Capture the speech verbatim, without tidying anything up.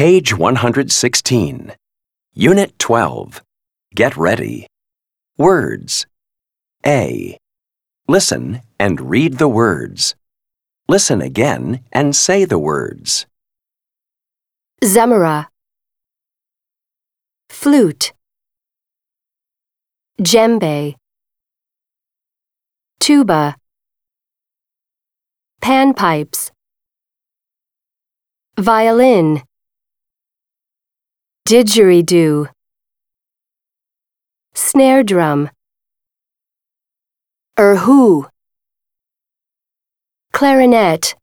Page one hundred sixteen. Unit twelve. Get ready. Words. A. Listen and read the words. Listen again and say the words. Zemara, flute, djembe, tuba, panpipes, violin, didgeridoo, snare drum, erhu, clarinet,